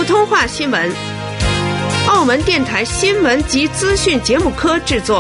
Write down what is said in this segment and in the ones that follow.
通话新闻，澳门电台新闻及资讯节目科制作。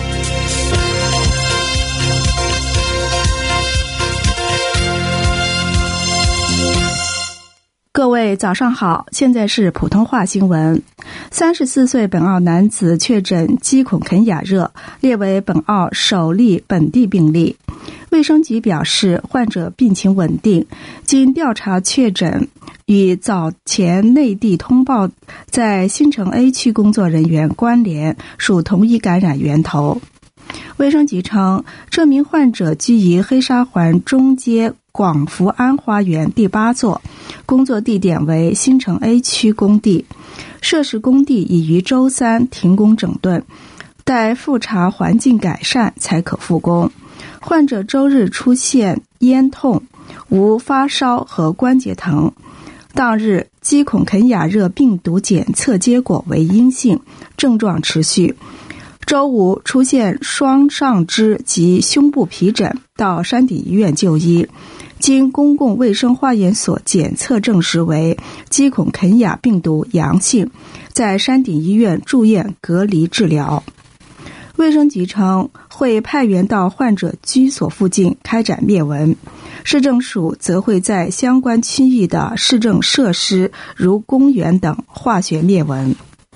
各位早上好，现在是普通话新闻。34岁本澳男子确诊鸡孔肯雅热，列为本澳首例本地病例。卫生局表示，患者病情稳定，经调查确诊与早前内地通报在新城 A 区工作人员关联，属同一感染源头。卫生局称，这名患者居于黑沙环中街广福安花园第8座，工作地点为新城 A 区工地，涉事工地已于周3停工整顿，待复查环境改善才可复工。患者周日出现咽痛，无发烧和关节疼。当日鸡孔肯雅热病毒检测结果为阴性，症状持续。周五出现双上肢及胸部皮疹，到山顶医院就医，经公共卫生化验所检测证实为鸡孔肯雅病毒阳性，在山顶医院住院隔离治疗。卫生局称，会派员到患者居所附近开展灭蚊，市政署则会在相关区域的市政设施如公园等化学灭蚊。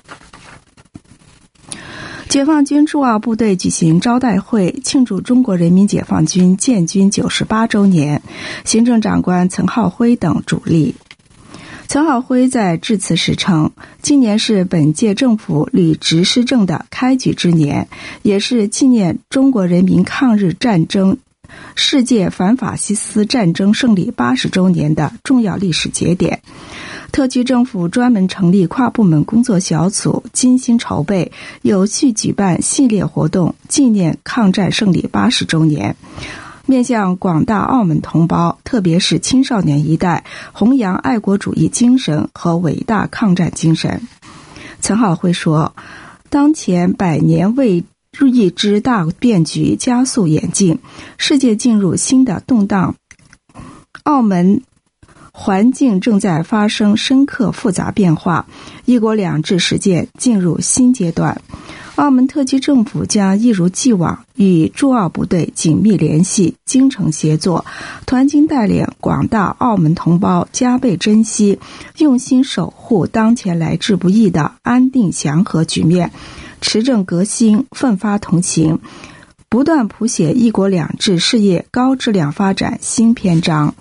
解放军驻澳部队举行招待会，庆祝中国人民解放军建军98周年，行政长官岑浩辉等主力。岑浩辉在致辞时称，今年是本届政府履职施政的开局之年，也是纪念中国人民抗日战争世界反法西斯战争胜利80周年的重要历史节点。特区政府专门成立跨部门工作小组，精心筹备，有序举办系列活动，纪念抗战胜利80周年，面向广大澳门同胞，特别是青少年一代，弘扬爱国主义精神和伟大抗战精神。岑浩辉说，当前100年未遇之大变局加速演进，世界进入新的动荡，澳门环境正在发生深刻复杂变化，一国两制实践进入新阶段。澳门特区政府将一如既往与驻澳部队紧密联系，精诚协作，团结带领广大澳门同胞加倍珍惜，用心守护当前来之不易的安定祥和局面，持正革新，奋发同行，不断谱写一国两制事业高质量发展新篇章。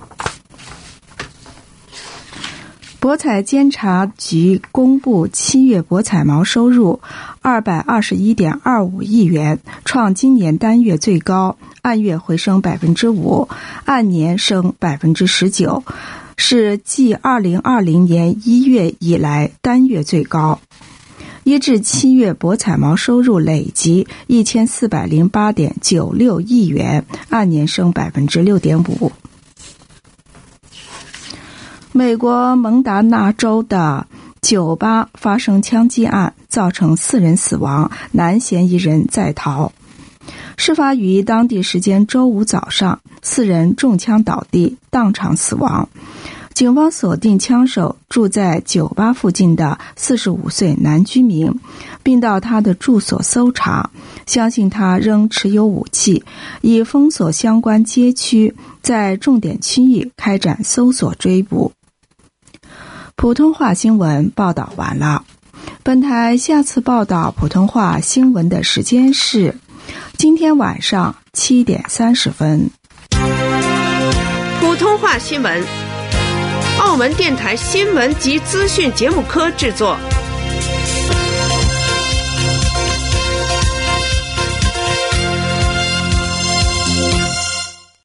博彩监察局公布7月博彩毛收入 221.25 亿元，创今年单月最高，按月回升 5%， 按年升 19%， 是继2020年1月以来单月最高。一至7月博彩毛收入累计 1408.96 亿元，按年升 6.5%。美国蒙大拿州的酒吧发生枪击案，造成4人死亡，男嫌疑人在逃。事发于当地时间周五早上，4人中枪倒地，当场死亡。警方锁定枪手住在酒吧附近的45岁男居民，并到他的住所搜查，相信他仍持有武器，已封锁相关街区，在重点区域开展搜索追捕。普通话新闻报道完了。本台下次报道普通话新闻的时间是今天晚上7点30分。 普通话新闻，澳门电台新闻及资讯节目科制作。